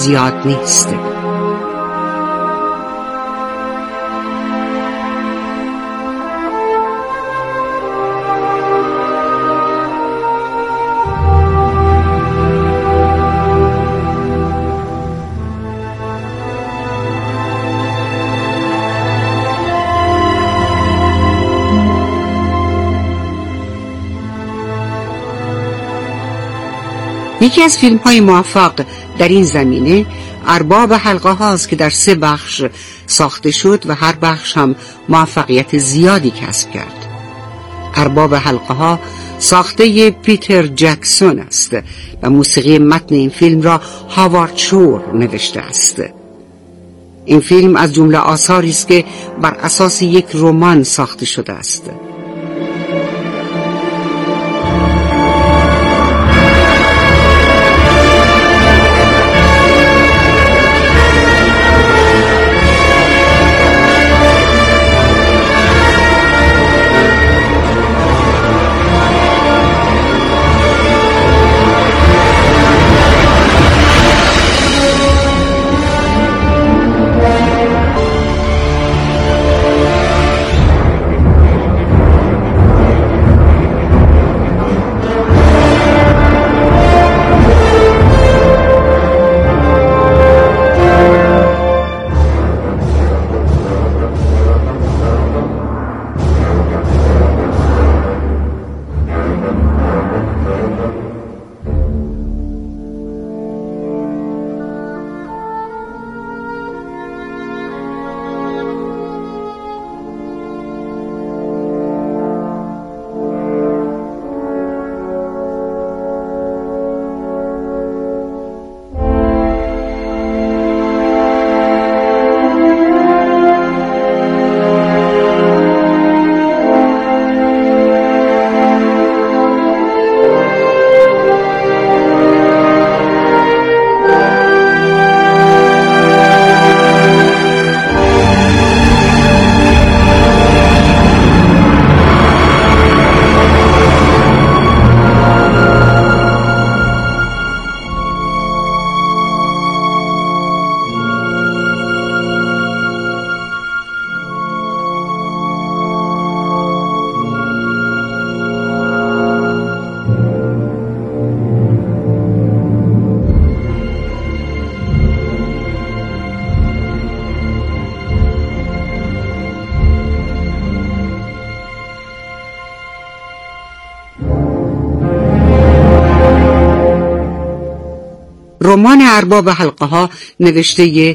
زیاد نیست. یکی از فیلم های موفق در این زمینه ارباب حلقه هاست که در 3 بخش ساخته شد و هر بخش هم موفقیت زیادی کسب کرد. ارباب حلقه ها ساخته پیتر جکسون است و موسیقی متن این فیلم را هاوارد شور نوشته است. این فیلم از جمله آثاری است که بر اساس یک رمان ساخته شده است. رمان ارباب حلقه ها نوشته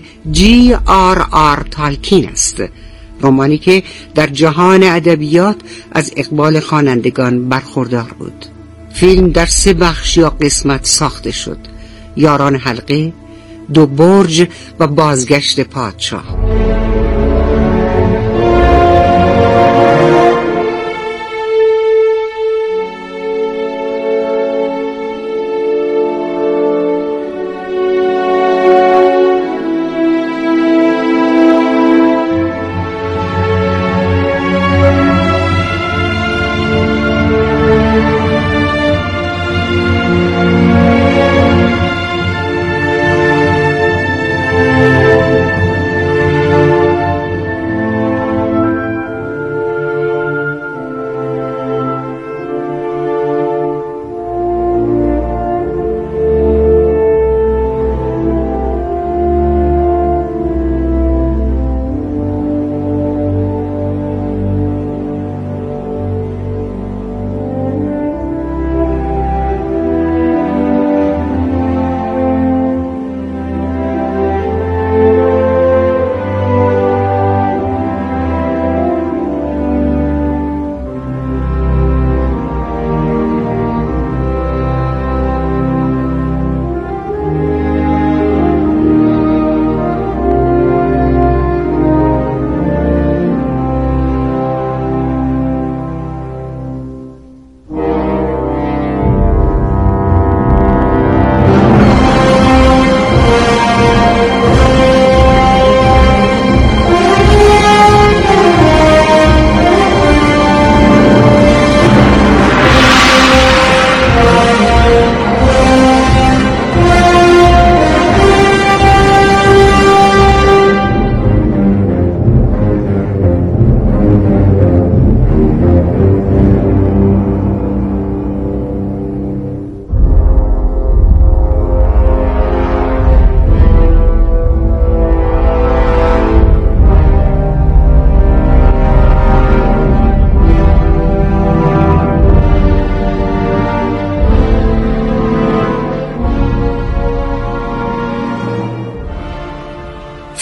J.R.R. تالکین است. رمانی که در جهان ادبیات از اقبال خوانندگان برخوردار بود. فیلم در 3 بخش یا قسمت ساخته شد: یاران حلقه، 2 برج و بازگشت پادشاه.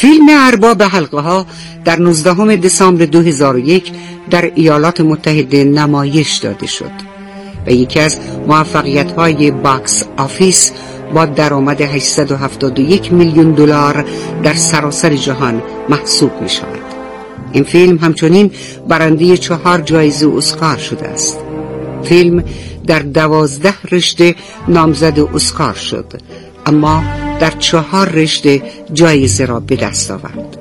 فیلم ارباب حلقه‌ها در 19 دسامبر 2001 در ایالات متحده نمایش داده شد و یکی از موفقیت‌های باکس آفیس با درآمد 871 میلیون دلار در سراسر جهان محسوب می‌شود. این فیلم همچنین برنده 4 جایزه اسکار شده است. فیلم در 12 رشته نامزد اسکار شد، اما در 4 رشته جایزه را به دست آورد.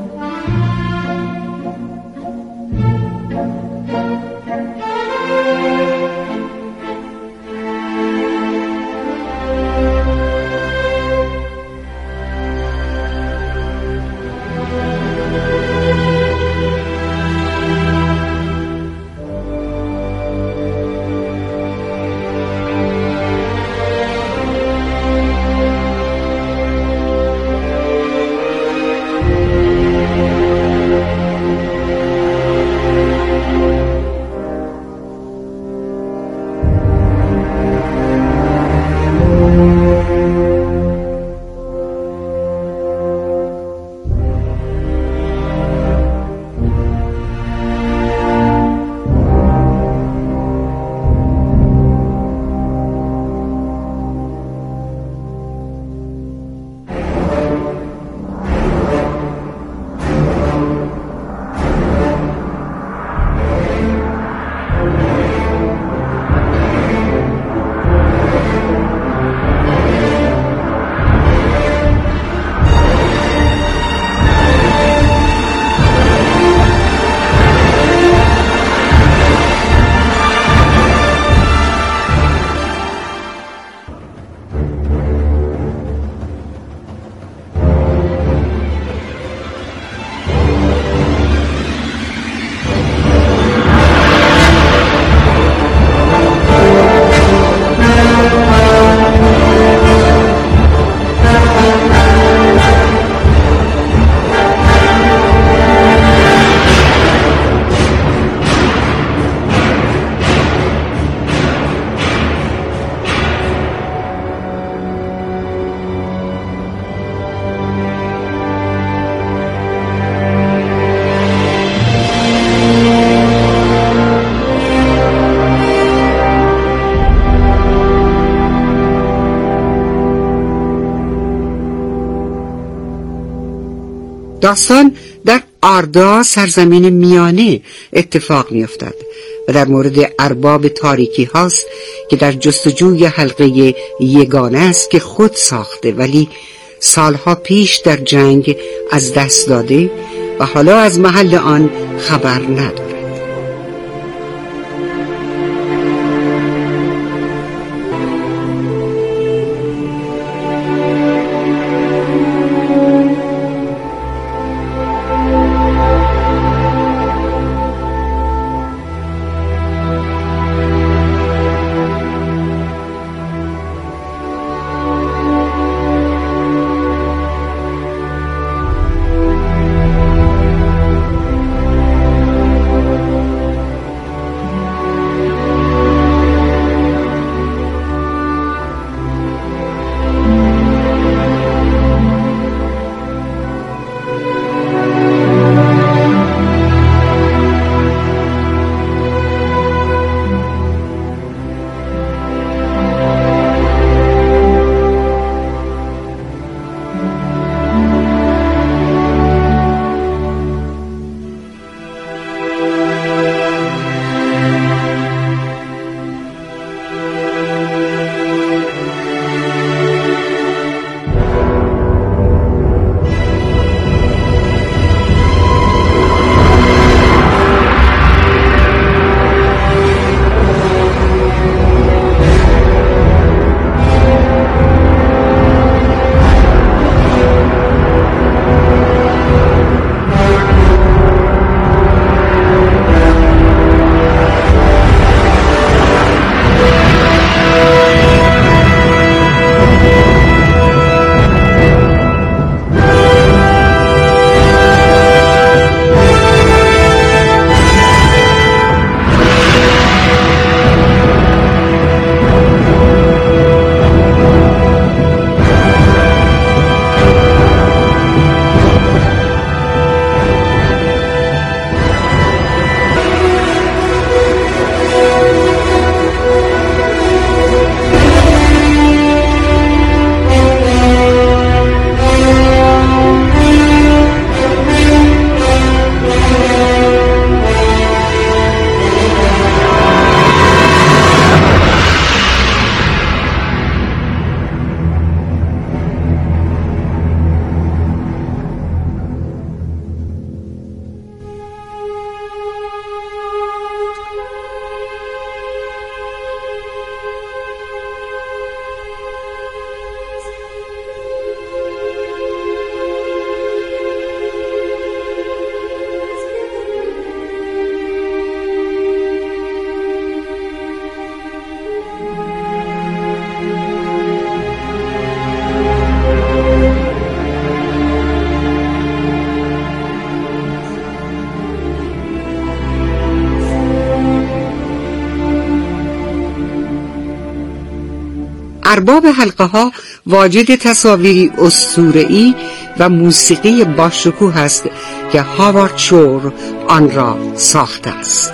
داستان در آردا، سرزمین میانه اتفاق می افتد و در مورد ارباب تاریکی هاست که در جستجوی حلقه یگانه است که خود ساخته ولی سالها پیش در جنگ از دست داده و حالا از محل آن خبر ندارد. ارباب حلقه ها واجد تصاویری اسطوره‌ای و موسیقی باشکوه است که هاوارد شور آن را ساخته است.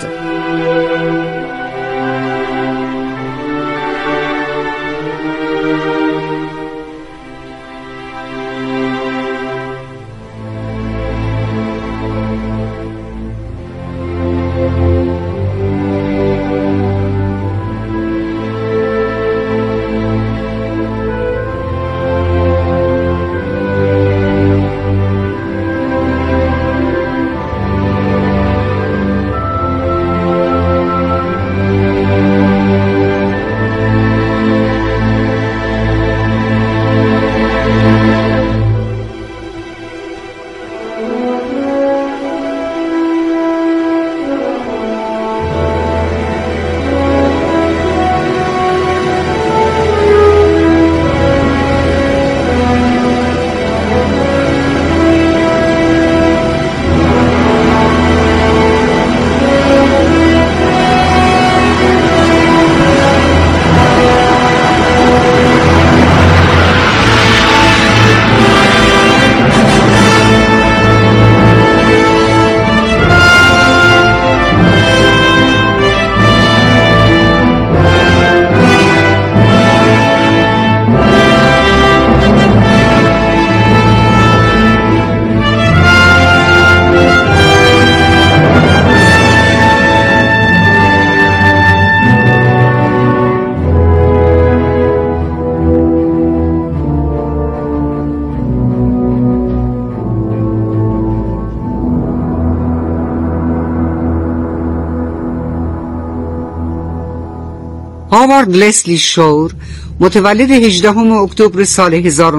هاوارد لسلی شور متولد 18 اکتبر سال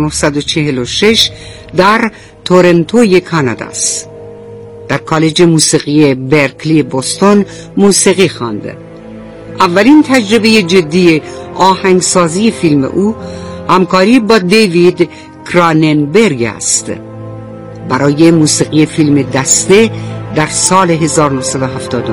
1946 در تورنتوی کانادا است. در کالج موسیقی برکلی بوستون موسیقی خوانده. اولین تجربه جدی آهنگسازی فیلم او همکاری با دیوید کراننبرگ است برای موسیقی فیلم دسته در سال 1979.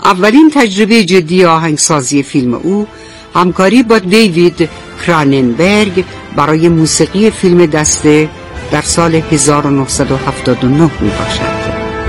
اولین تجربه جدی آهنگسازی فیلم او همکاری با دیوید کراننبرگ برای موسیقی فیلم دسته در سال 1979 می باشد.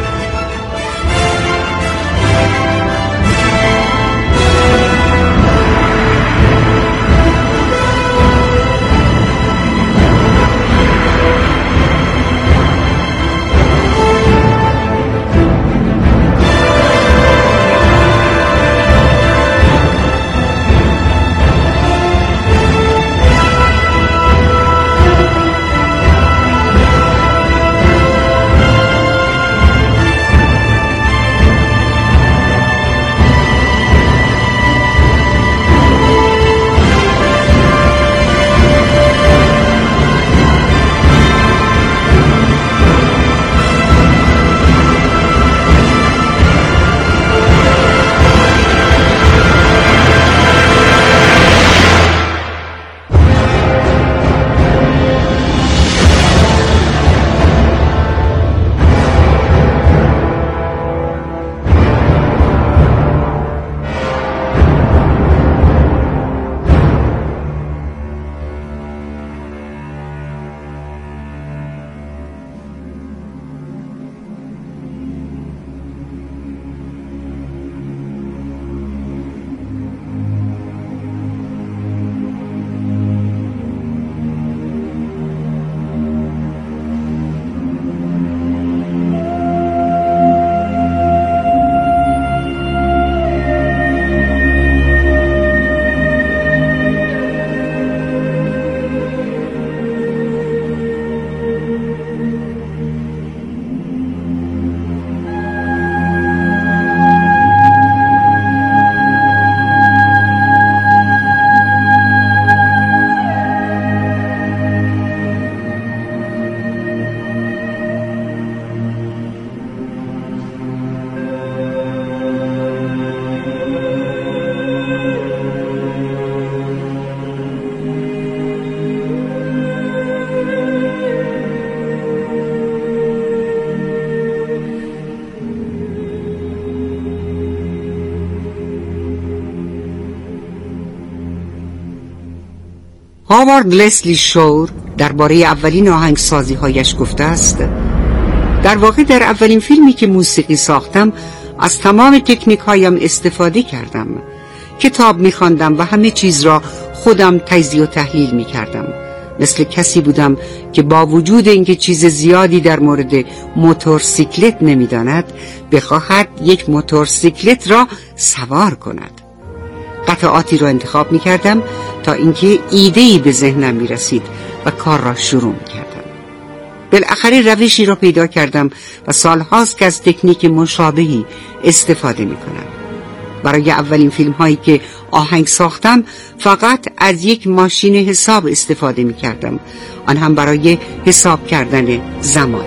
هاوارد لسلی شور درباره اولین آهنگسازی‌هایش گفته است: در واقع در اولین فیلمی که موسیقی ساختم از تمام تکنیک‌هایم استفاده کردم. کتاب می‌خواندم و همه چیز را خودم تجزیه و تحلیل می‌کردم. مثل کسی بودم که با وجود اینکه چیز زیادی در مورد موتورسیکلت نمی‌داند، بخواهد یک موتورسیکلت را سوار کند. قطعاتی را انتخاب می‌کردم تا اینکه ایده‌ای به ذهنم می‌رسید و کار را شروع می‌کردم. بالاخره روشی را پیدا کردم و سال‌هاست که از تکنیک مشابهی استفاده می‌کنم. برای اولین فیلم‌هایی که آهنگ ساختم فقط از یک ماشین حساب استفاده می‌کردم، آن هم برای حساب کردن زمان.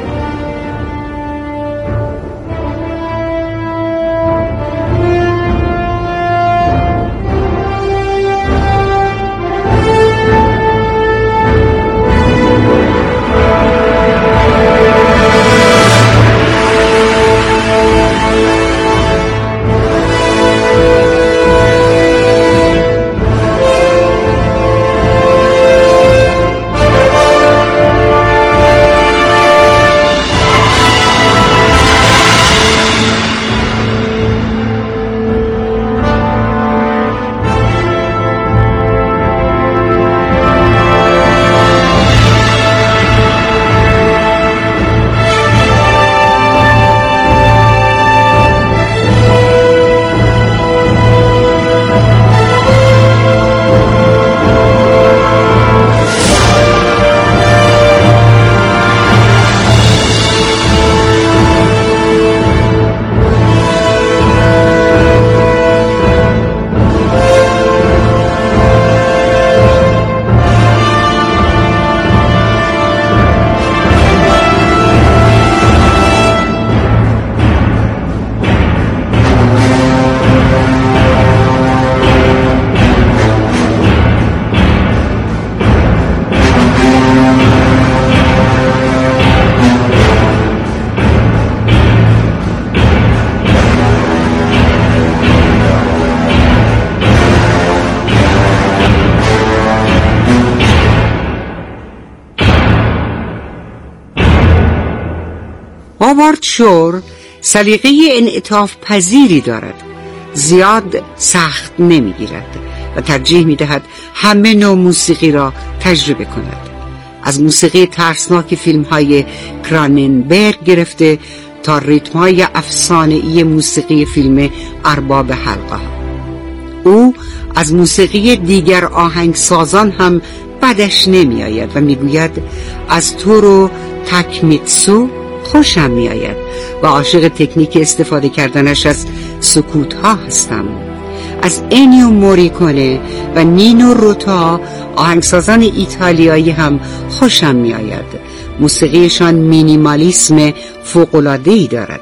شور سلیقه انعطاف پذیری دارد، زیاد سخت نمیگیرد و ترجیح میدهد همه نوع موسیقی را تجربه کند، از موسیقی ترسناک فیلم های کراننبرگ گرفته تا ریتم های افسانه‌ای موسیقی فیلم ارباب حلقه. او از موسیقی دیگر آهنگسازان هم بدش نمی آید و می گوید از تورو تاکمیتسو خوشم می آید و عاشق تکنیک استفاده کردنش از سکوت ها هستم. از انیو موریکونه و نینو روتا آهنگسازان ایتالیایی هم خوشم می آید. موسیقیشان مینیمالیسم فوق‌العاده‌ای دارد.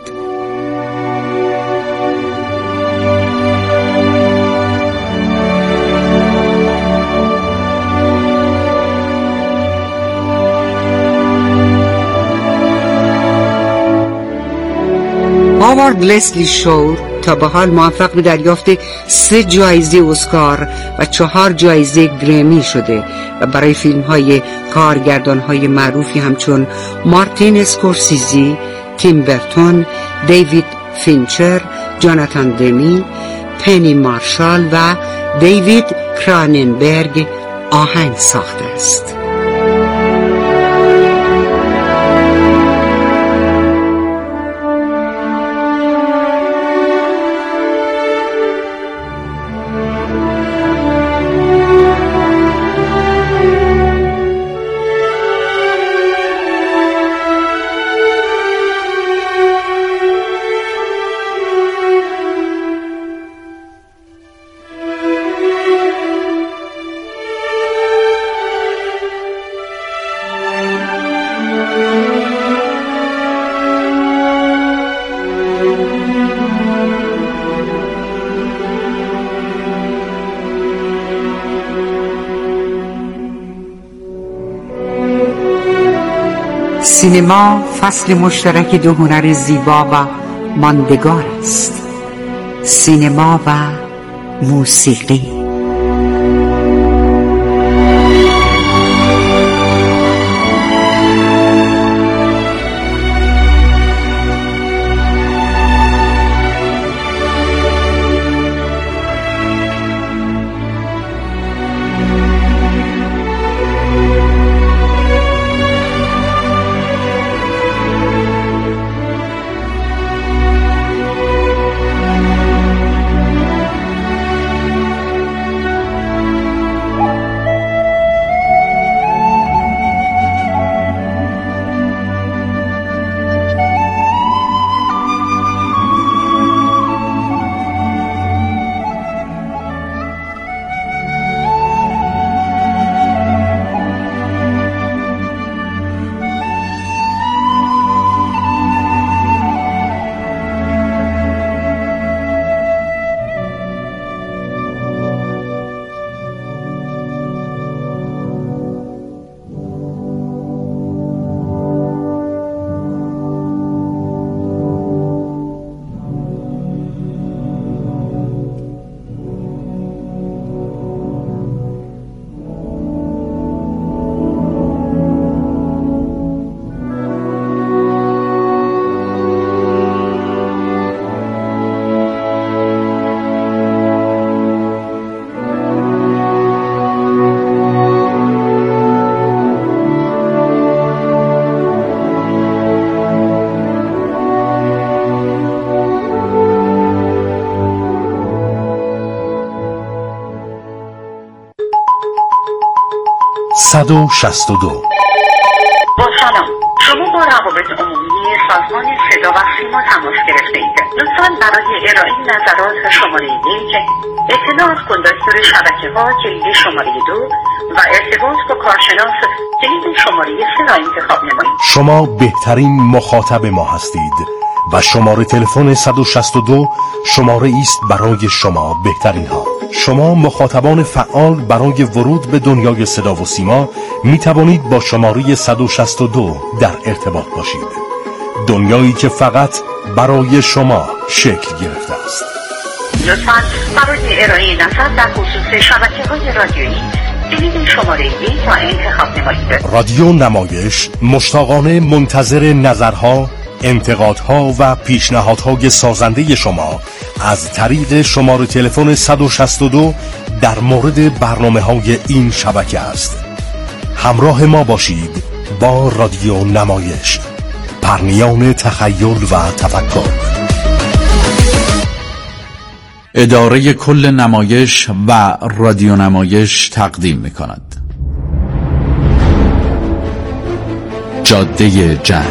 هاوارد لسلی شور تا به حال موفق به دریافت 3 جایزه اسکار و 4 جایزه گرمی شده و برای فیلم‌های کارگردان‌های معروفی همچون مارتین اسکورسیزی، تیم برتون، دیوید فینچر، جاناتان دمی، پنی مارشال و دیوید کراننبرگ آهنگ ساخته است. سینما فصل مشترک 2 هنر زیبا و ماندگار است، سینما و موسیقی. با سلام، شما با روابط عمومی سازمان صدا و سیما تماس گرفته اید. لطفاً برای ارائه نظرات شماره 1 اطلاعات کندکتور شبکه‌ها کلید شماره 2 و ارتباط با کارشناس کلید شماره 3 را انتخاب نمایید. شما بهترین مخاطب ما هستید و شماره تلفن 162 شماره است برای شما بهترین ها. شما مخاطبان فعال برای ورود به دنیای صدا و سیما می توانید با شماره 162 در ارتباط باشید. دنیایی که فقط برای شما شکل گرفته است. لطفاً برای ارائه نظر در خصوص شبکه‌های رادیویی کلید شماره 1 را انتخاب نمایید. رادیو نمایش مشتاقانه منتظر نظرها، انتقادها و پیشنهادهای سازنده شما از طریق شماره تلفن 162 در مورد برنامه‌های این شبکه است. همراه ما باشید با رادیو نمایش، پرنیان تخیل و تفکر. اداره کل نمایش و رادیو نمایش تقدیم می‌کند. جاده جنگ،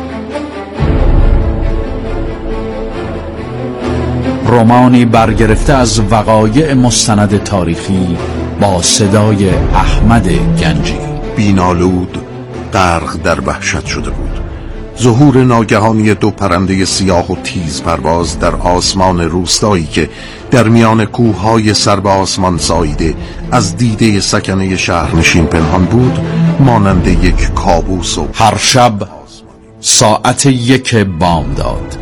رمانی برگرفته از وقایع مستند تاریخی با صدای احمد گنجی. بینالود غرق در وحشت شده بود. ظهور ناگهانی دو پرنده سیاه و تیز پرواز در آسمان روستایی که در میان کوههای سر به آسمان ساییده از دیده سکنه شهرنشین پنهان بود مانند یک کابوس. و هر شب ساعت 1 بامداد.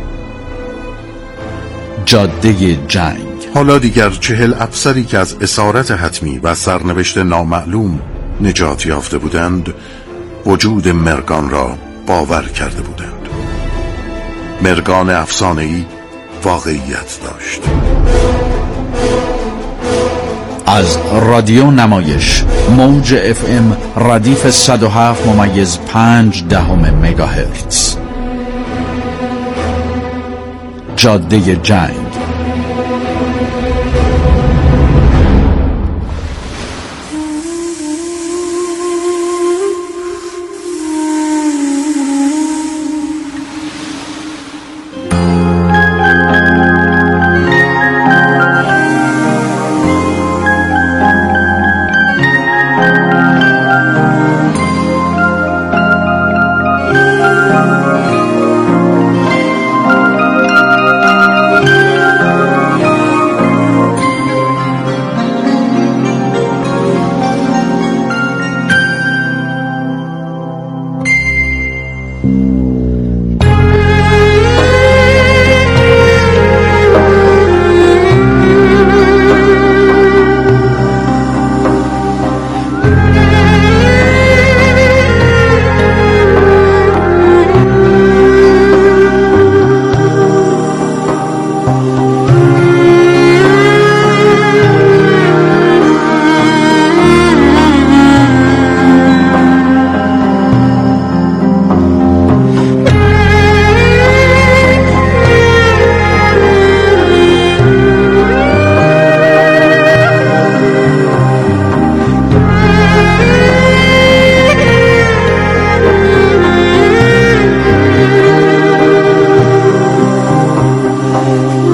جاده جنگ. حالا دیگر 40 افسری که از اسارت حتمی و سرنوشت نامعلوم نجات یافته بودند وجود مرگان را باور کرده بودند. مرگان افسانه‌ای واقعیت داشت. از رادیو نمایش موج FM ردیف 107.5 مگاهرتز. جاده جنگ.